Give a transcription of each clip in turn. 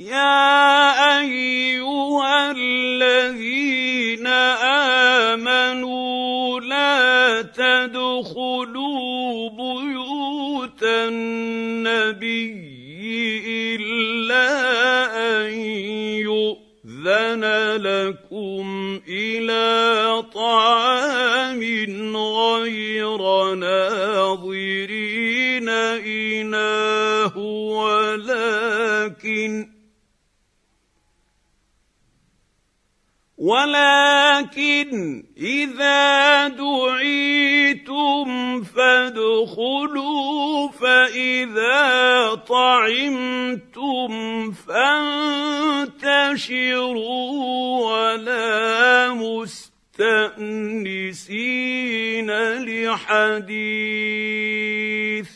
يَا أَيُّهَا الَّذِينَ آمَنُوا لَا تَدْخُلُوا بُيُوتَ النَّبِيِّ إِلَّا أَن يُؤْذَنَ لَكُمْ إِلَىٰ طَعَامٍ غَيْرَ نَاظِرِينَ إِنَاهُ ولكن إذا دعيتم فادخلوا فإذا طعمتم فانتشروا ولا مستأنسين لحديث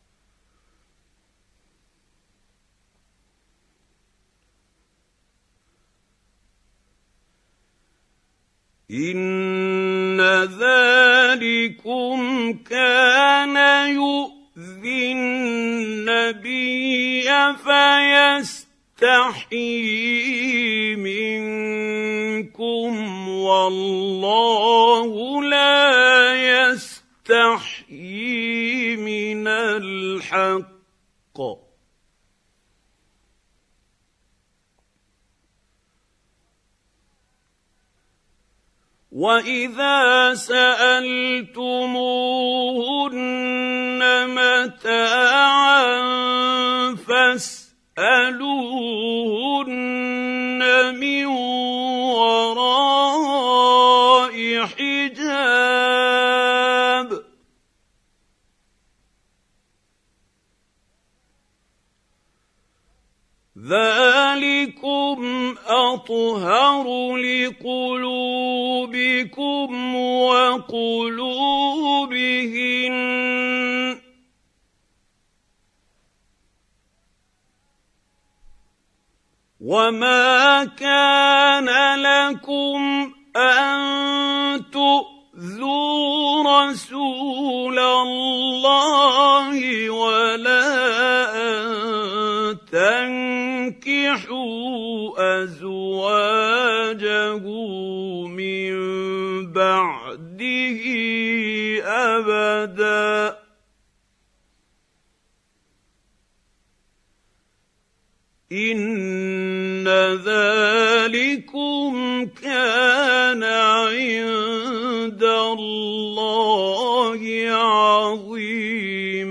إِنَّ ذَٰلِكُمْ كَانَ يُؤْذِي النَّبِيَّ فَيَسْتَحْيِي مِنكُمْ وَاللَّهُ لَا يَسْتَحْيِي مِنَ الْحَقِّ وَإِذَا سَأَلْتُمُوهُنَّ مَتَاعًا فَاسْأَلُوهُنَّ مِن وَرَاءِ حِجَابٍ ۚ ذَٰلِكُمْ أَطْهَرُ لِقُلُوبِكُمْ وَقُلُوبِهِنَّ ۚ وَمَا كَانَ لَكُمْ أَن تُؤْذُوا رَسُولَ اللَّهِ وَلَا أَن تَنكِحُوا أَزْوَاجَهُ مِن بَعْدِهِ أَبَدًا ۚ إِنَّ ذَٰلِكُمْ كَانَ عِندَ اللَّهِ عَظِيمًا.